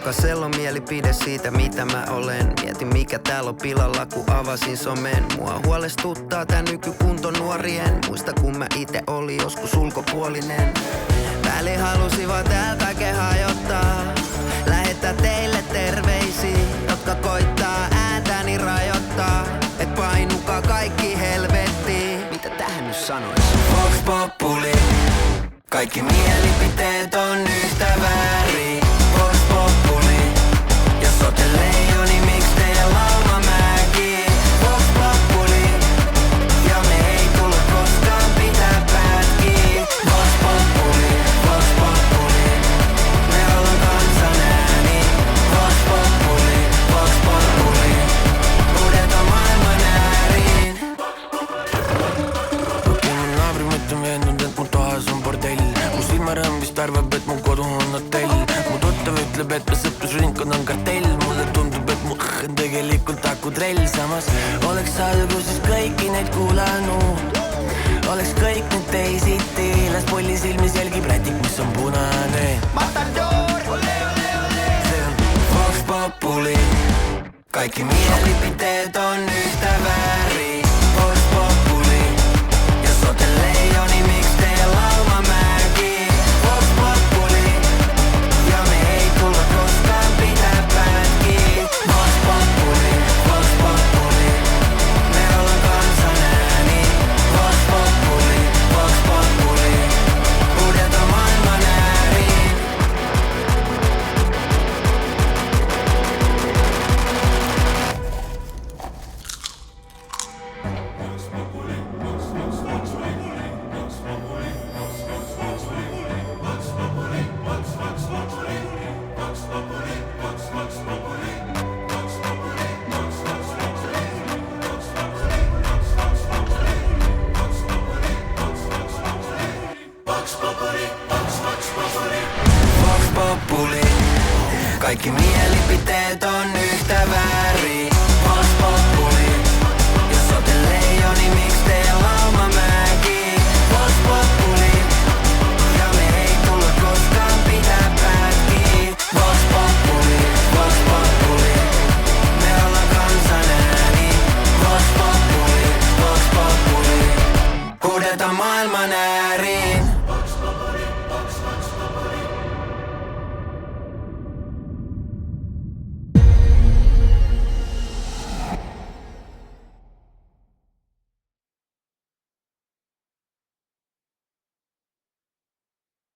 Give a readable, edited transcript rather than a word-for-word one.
Jokaisella on mielipide siitä mitä mä olen. Mietin mikä täällä on pilalla kun avasin somen. Mua huolestuttaa tää nykykunto nuorien. Muista kun mä ite oli joskus ulkopuolinen. Väli halusivat täältä hajottaa. Lähettää teille terveisiä, jotka koittaa ääntäni rajoittaa. Et painukaa kaikki helvettiin. Mitä tähän nyt sanois? Vox Populi. Kaikki mielipiteet on yhtä väärin. Vox Populi. Jos ootte leijoni, miks teidän lauma mäki? Vox Populi. Ja me ei tulla koskaan pitää pätkiä. Vox Populi, Vox Populi. Me ollaan kansan ääni. Vox Populi, Vox Populi. Uudet on maailman ääriin. Okei, mun naabri mitte veendunud, et mun toas on bordell. Mu silmarõmm vist arvab, et mu kodu on hotell. Mu tuttav ütleb, et me sõprusringkond on kartell. Mulle tundub, et mu on tegelikult akutrell. Samas oleks alguses kõiki neid kuulanud. Oleks kõik nüüd teisiti. Las polli silmis jälgib rätik, mis on punane. Matador! See on Vox Populi. Kaikki mielipiteet on yhtä väärin. Vox Populi. Jos ootte leijoni, miks teidän lauma mäki? Vox Populi. Ja me ei tulla koskaan pitää pätkiä. Vox Populi, Vox Populi. Me ollaan kansan ääni. Vox Populi, Vox Populi. Uudet on maailman ääriin. Vox Populi. Kaikki mielipiteet on